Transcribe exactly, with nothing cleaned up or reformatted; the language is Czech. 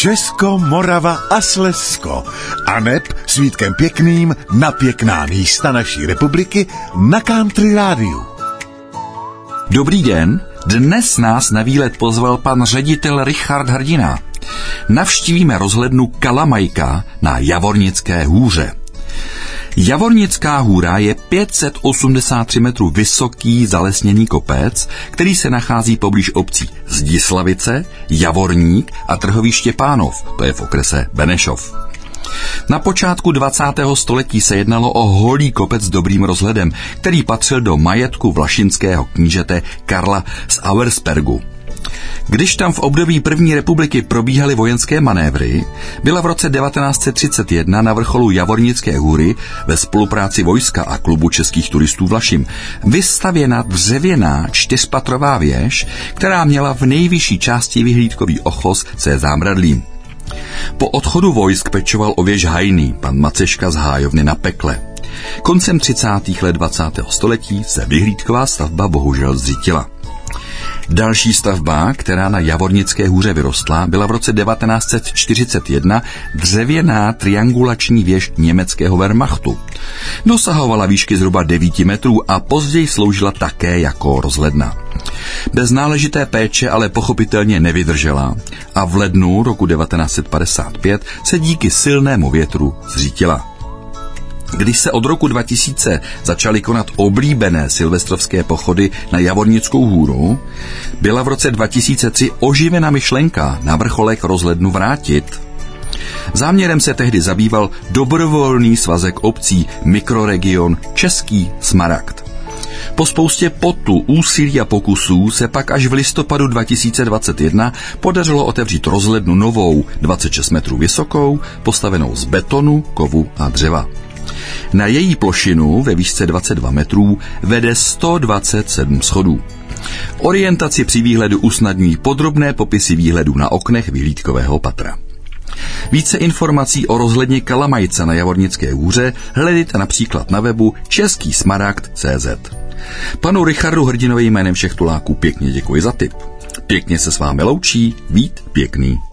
Česko, Morava a Slezsko. Aneb s Vítkem Pěkným na pěkná místa naší republiky na Country Rádiu. Dobrý den, dnes nás na výlet pozval pan ředitel Richard Hrdina. Navštívíme rozhlednu Kalamajka na Javornické hůře. Javornická hůra je pět set osmdesát tři metrů vysoký zalesněný kopec, který se nachází poblíž obcí Zdislavice, Javorník a Trhoviště Pánov, to je v okrese Benešov. Na počátku dvacátého století se jednalo o holý kopec s dobrým rozhledem, který patřil do majetku vlaštinského knížete Karla z Auerspergu. Když tam v období první republiky probíhaly vojenské manévry, byla v roce devatenáct set třicet jedna na vrcholu Javornické hůry ve spolupráci vojska a klubu českých turistů Vlašim vystavěna dřevěná čtyřpatrová věž, která měla v nejvyšší části vyhlídkový ochos se zámradlím. Po odchodu vojsk pečoval o věž hajný pan Maceška z Hájovny na Pekle. Koncem třicátých let dvacátého století se vyhlídková stavba bohužel zřítila. Další stavba, která na Javornické hůře vyrostla, byla v roce devatenáct set čtyřicet jedna dřevěná triangulační věž německého Wehrmachtu. Dosahovala výšky zhruba devět metrů a později sloužila také jako rozhledna. Bez náležité péče ale pochopitelně nevydržela a v lednu roku devatenáct set padesát pět se díky silnému větru zřítila. Když se od roku dva tisíce začaly konat oblíbené silvestrovské pochody na Javornickou hůru, byla v roce dva tisíce tři oživena myšlenka na vrcholek rozhlednu vrátit. Záměrem se tehdy zabýval dobrovolný svazek obcí mikroregion Český Smaragd. Po spoustě potu, úsilí a pokusů se pak až v listopadu dva tisíce dvacet jedna podařilo otevřít rozhlednu novou dvacet šest metrů vysokou, postavenou z betonu, kovu a dřeva. Na její plošinu ve výšce dvacet dva metrů vede sto dvacet sedm schodů. Orientaci při výhledu usnadňují podrobné popisy výhledů na oknech vyhlídkového patra. Více informací o rozhledně Kalamajca na Javornické hůře hledejte například na webu český smaragd tečka cé zet. Panu Richardu Hrdinovi jménem všech tuláků pěkně děkuji za tip. Pěkně se s vámi loučí Vít Pěkný.